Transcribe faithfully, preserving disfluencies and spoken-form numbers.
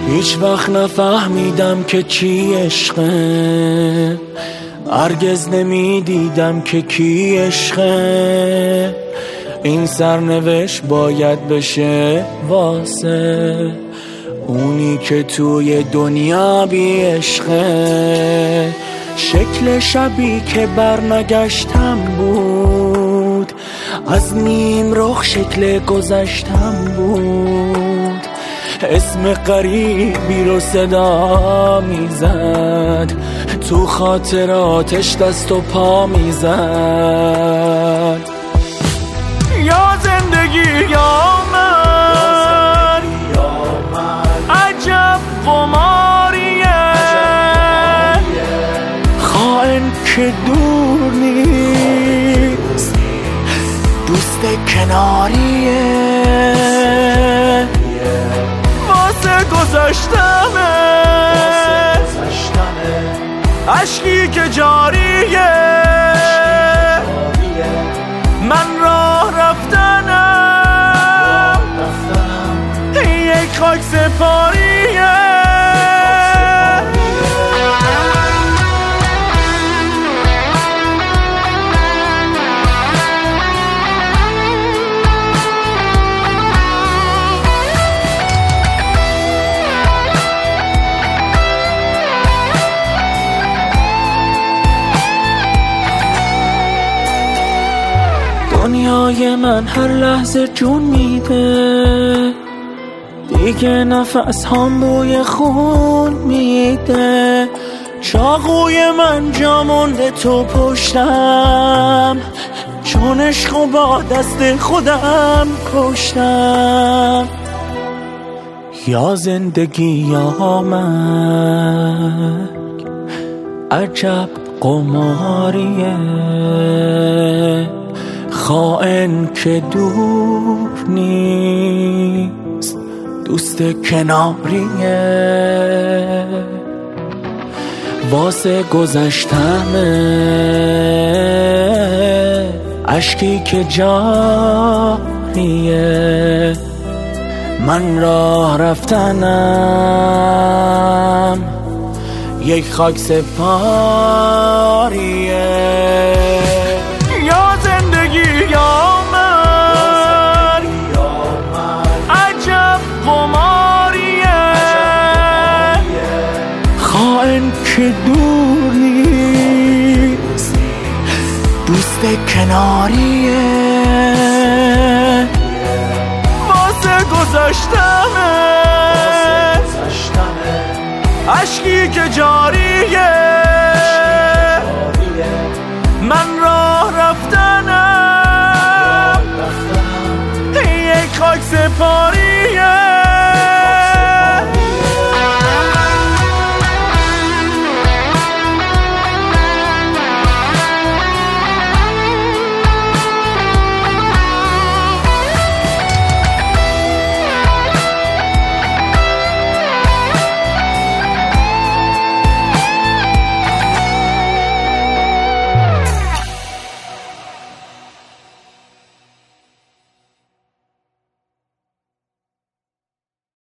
هیچ وقت نفهمیدم که چی عشقه، هرگز نمیدیدم که کی عشقه. این سرنوشت باید بشه واسه اونی که توی دنیا بی عشقه. شکل شبی که برنگشتم بود، از نیم رخ شکل گذشتم بود. اسم غریبی رو صدا میزد، تو خاطراتش دست و پا میزد. یا زندگی یا من، عجب قماریه، خائن که دور نیست، دوست کناریه. واسه گذشتمه عشقی که جاریه، من راه رفتنم یک خاک سپاریه. دنیای من هر لحظه جون میده، دیگه نفس هم بوی خون میده. چاقوی من جا مونده تو پشتم، چون عشقو با دست خودم کشتم. یا زندگی یا مرگ، عجب قماریه، خائن که دور نیست، دوست کناریه. واسه گذشتمه عشقی که جاریه، من راه رفتنم یک خاک سپاریه. که دور نیست، دوست کناریه. واسه گذشتمه عشقی که جاریه، من راه رفتنم یک خاک سپاریه.